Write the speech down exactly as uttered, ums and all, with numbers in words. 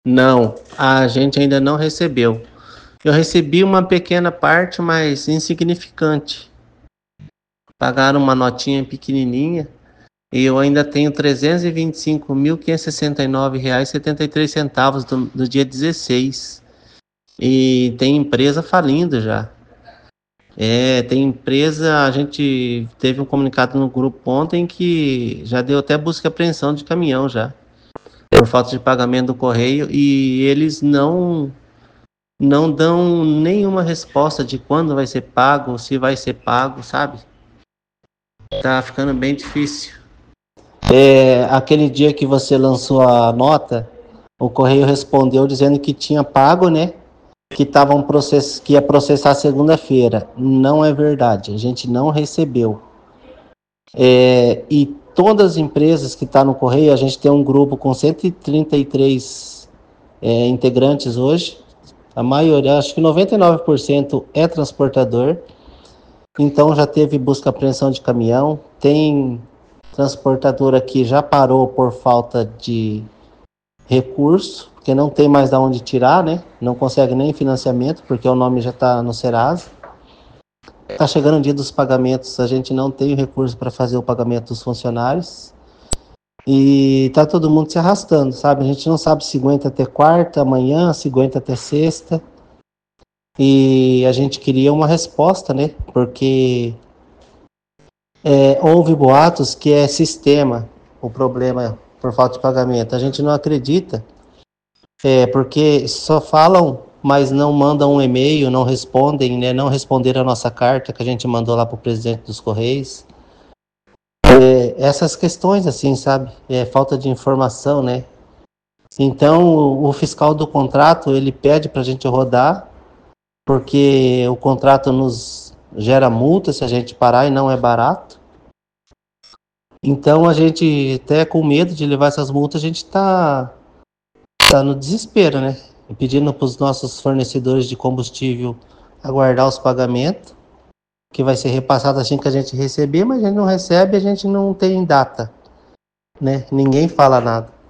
Não, a gente ainda não recebeu. Eu recebi uma pequena parte, mas insignificante. Pagaram uma notinha pequenininha e eu ainda tenho trezentos e vinte e cinco mil quinhentos e sessenta e nove reais e setenta e três centavos do, do dia dezesseis. E tem empresa falindo já. É, tem empresa, a gente teve um comunicado no grupo ontem que já deu até busca e apreensão de caminhão já, por falta de pagamento do correio, e eles não não dão nenhuma resposta de quando vai ser pago, se vai ser pago, sabe? Tá ficando bem difícil. É, aquele dia que você lançou a nota, o correio respondeu dizendo que tinha pago, né? Que estavam process... que ia processar segunda-feira. Não é verdade, a gente não recebeu. É, e todas as empresas que estão tá no correio, a gente tem um grupo com cento e trinta e três é, integrantes hoje. A maioria, acho que noventa e nove por cento é transportador. Então já teve busca e apreensão de caminhão. Tem transportadora que já parou por falta de recurso, porque não tem mais de onde tirar, né? Não consegue nem financiamento, porque o nome já está no Serasa. Está chegando o dia dos pagamentos, a gente não tem recurso para fazer o pagamento dos funcionários. E tá todo mundo se arrastando, sabe? A gente não sabe se aguenta até quarta, amanhã, se aguenta até sexta. E a gente queria uma resposta, né? Porque é, houve boatos que é sistema o problema por falta de pagamento. A gente não acredita, é, porque só falam, mas não mandam um e-mail, não respondem, né? Não responderam a nossa carta que a gente mandou lá para o presidente dos Correios. É, essas questões, assim, sabe? É, falta de informação, né? Então, o, o fiscal do contrato, ele pede para a gente rodar, porque o contrato nos gera multa se a gente parar e não é barato. Então, a gente, até com medo de levar essas multas, a gente está tá no desespero, né? E pedindo para os nossos fornecedores de combustível aguardar os pagamentos, que vai ser repassado assim que a gente receber, mas a gente não recebe, a gente não tem data, né? Ninguém fala nada.